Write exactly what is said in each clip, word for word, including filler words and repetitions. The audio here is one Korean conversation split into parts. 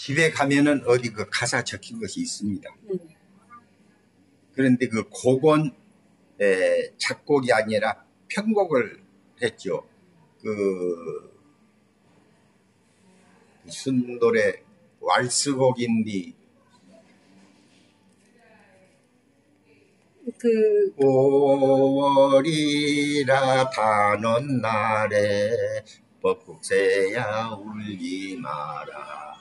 집에 가면은 어디 그 가사 적힌 것이 있습니다. 음. 그런데 그 곡은 에, 작곡이 아니라 편곡을 했죠. 그 무슨 노래 왈스곡인데 그 오월이라 다는 날에 뻐꾹새야 울지 마라.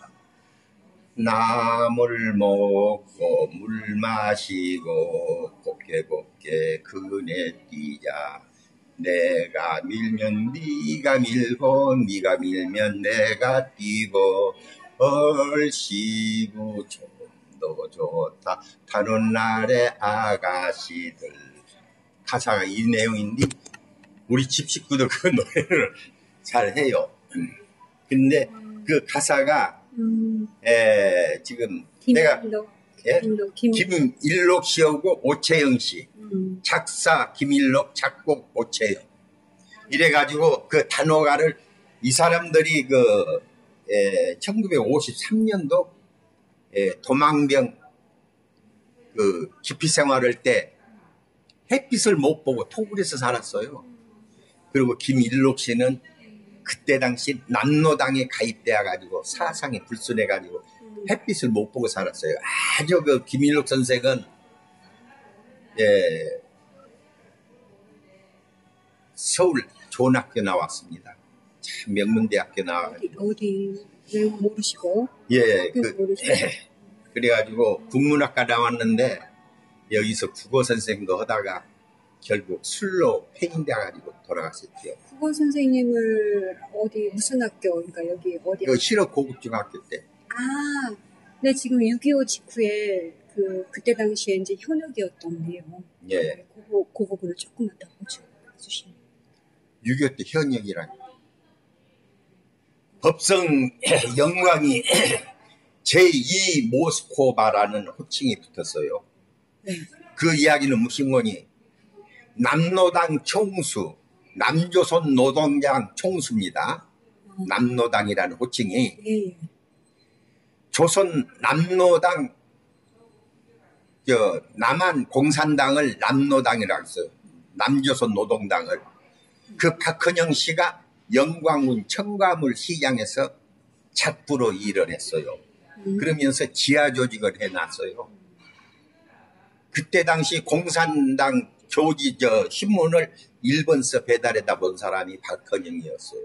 나물 먹고 물 마시고 곱게 곱게 그네 뛰자. 내가 밀면 네가 밀고 네가 밀면 내가 뛰고 얼씨구 좀더 좋다 타는 날의 아가씨들. 가사가 이 내용인데 우리 집 식구들 그 노래를 잘 해요. 근데 그 가사가 음. 에, 지금 내가 예? 김... 김일록 씨하고 오채영 씨 음. 작사 김일록 작곡 오채영 이래가지고 그 단호가를 이 사람들이 그 에, 천구백오십삼 년도 에, 도망병 그 기피 생활할 때 햇빛을 못 보고 토굴에서 살았어요. 그리고 김일록 씨는 그때 당시 남로당에 가입되어 가지고 사상에 불순해 가지고 햇빛을 못 보고 살았어요. 아주 그 김일록 선생은 예, 서울 좋은 학교 나왔습니다. 참 명문대학교 나와가지고 어디 왜 모르시고? 예, 그, 모르시고. 그래가지고 국문학과 나왔는데 여기서 국어 선생도 하다가 결국 술로 폐인돼가지고 돌아갔었죠. 국어 선생님을 어디 무슨 학교? 그러니까 여기 어디? 그 실업 고급중학교 때. 아, 네 지금 육이오 직후에 그 그때 당시에 이제 현역이었던데요. 예. 그거 그 부분을 조금만 더 보여주시면. 육이오 때 현역이라니. 법성 영광이 제이 모스코바라는 호칭이 붙었어요. 네. 그 이야기는 무슨 거니? 남노당 총수, 남조선 노동당 총수입니다. 음. 남노당이라는 호칭이. 네. 조선 남노당, 저, 남한 공산당을 남노당이라고 했어요. 남조선 노동당을. 그 박헌영 씨가 영광군 청과물 시장에서 착부로 일을 했어요. 음. 그러면서 지하 조직을 해놨어요. 그때 당시 공산당 조지 저 신문을 일본서 배달해다 본 사람이 박헌영이었어요.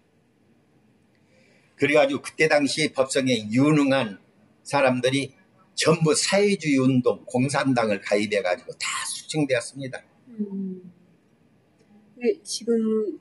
그래가지고 그때 당시 법성에 유능한 사람들이 전부 사회주의 운동 공산당을 가입해가지고 다 수청되었습니다. 음. 네, 지금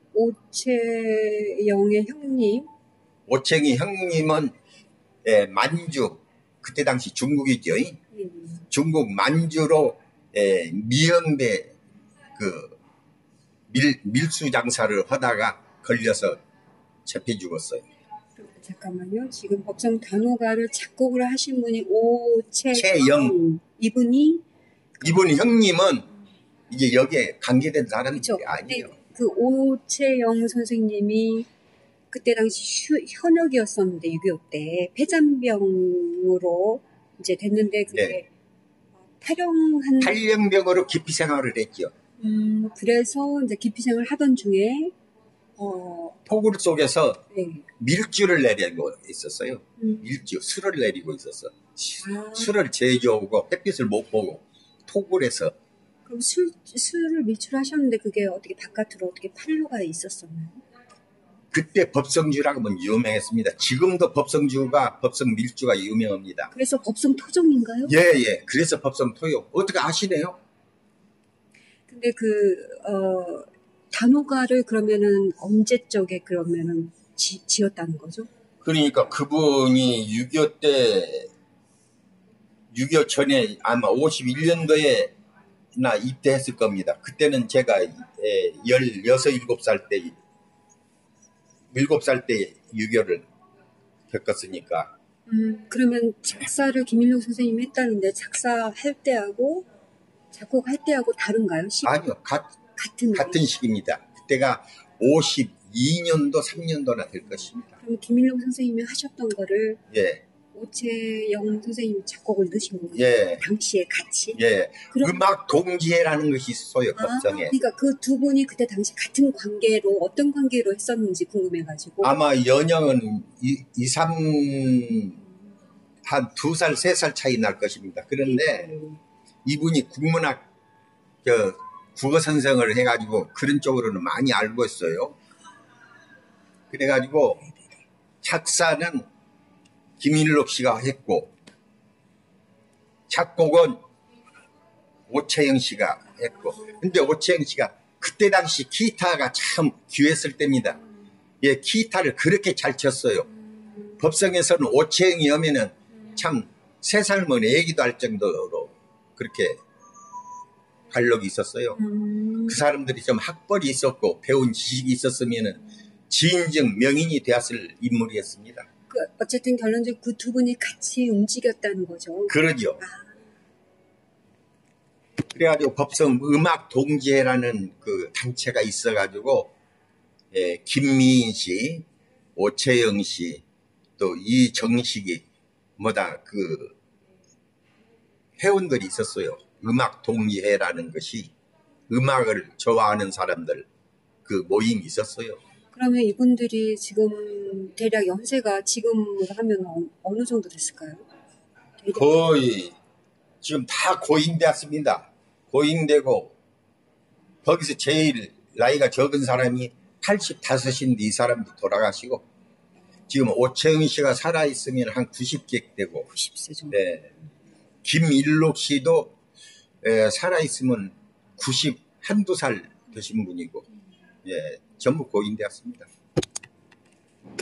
오채영의 형님. 오채영의 형님은 예, 만주 그때 당시 중국이죠. 음. 중국 만주로 예, 미연배 그 밀, 밀수 장사를 하다가 걸려서 잡혀 죽었어요. 잠깐만요. 지금 법성 단호가를 작곡을 하신 분이 오채영. 채영. 이분이 이분 형님은 이제 여기에 관계된 사람이 그쵸? 아니에요. 그 오채영 선생님이 그때 당시 휴, 현역이었었는데 육이오 때 폐잔병으로 이제 됐는데 그게 네. 탈영한 탈영병으로 기피 생활을 했죠. 음 그래서 이제 기피 생활 하던 중에 어 토굴 속에서 네. 밀주를 내리고 있었어요. 음. 밀주 술을 내리고 있었어. 아. 술을 제조하고 햇빛을 못 보고 토굴에서. 그럼 술 술을 밀출하셨는데 그게 어떻게 바깥으로 어떻게 판로가 있었었나요? 그때 법성주라고 하면 유명했습니다. 지금도 법성주가 법성 밀주가 유명합니다. 그래서 법성 토종인가요? 예예. 예. 그래서 법성 토요. 어떻게 아시네요? 근데 그 어, 단호가를 그러면은 언제적에 그러면은 지, 지었다는 거죠? 그러니까 그분이 육이오 때 육이오 전에 아마 오십일 년도에나 입대했을 겁니다. 그때는 제가 열여섯, 일곱 살 때 일곱 살 때 육이오를 겪었으니까. 음, 그러면 작사를 김일록 선생님이 했다는데 작사할 때하고 작곡할 때하고 다른가요? 시... 아니요. 가, 같은 같은 시기입니다. 그때가 오십이 년도, 삼 년도나 될 것입니다. 그럼 김일록 선생님이 하셨던 거를 예. 오채영 선생님 작곡을 넣으신 거예요? 예, 당시에 같이? 예. 그럼- 음악 동지회라는 것이 있어요, 아, 법정에. 그러니까 그 두 분이 그때 당시 같은 관계로 어떤 관계로 했었는지 궁금해가지고. 아마 연령은 이, 이, 삼, 한 두 살, 세 살 차이 날 것입니다. 그런데 음. 이분이 국문학, 저, 국어 선생을 해가지고 그런 쪽으로는 많이 알고 있어요. 그래가지고 작사는 김일록 씨가 했고, 작곡은 오채영 씨가 했고, 근데 오채영 씨가 그때 당시 기타가 참 귀했을 때입니다. 예, 기타를 그렇게 잘 쳤어요. 법성에서는 오채영이 오면은 참 세 살 먹은 애기도 할 정도로 그렇게 관록이 있었어요. 음. 그 사람들이 좀 학벌이 있었고 배운 지식이 있었으면은 지인증 명인이 되었을 인물이었습니다. 그 어쨌든 결론적으로 그 두 분이 같이 움직였다는 거죠. 그러죠. 그래가지고 법성 음악 동지회라는 그 단체가 있어가지고 예, 김미인 씨, 오채영 씨, 또 이정식이 뭐다 그 회원들이 있었어요. 음악 동지회라는 것이 음악을 좋아하는 사람들 그 모임이 있었어요. 그러면 이분들이 지금 대략 연세가 지금으로 하면 어, 어느 정도 됐을까요? 대략. 거의 지금 다 고인되었습니다. 고인되고 거기서 제일 나이가 적은 사람이 팔십오인데 이 사람도 돌아가시고 지금 오채영 씨가 살아있으면 한 구십 개 되고 구십 세 정도. 네. 김일록 씨도 에, 살아있으면 구십 한두 살 되신 분이고 예, 전부 고인되었습니다.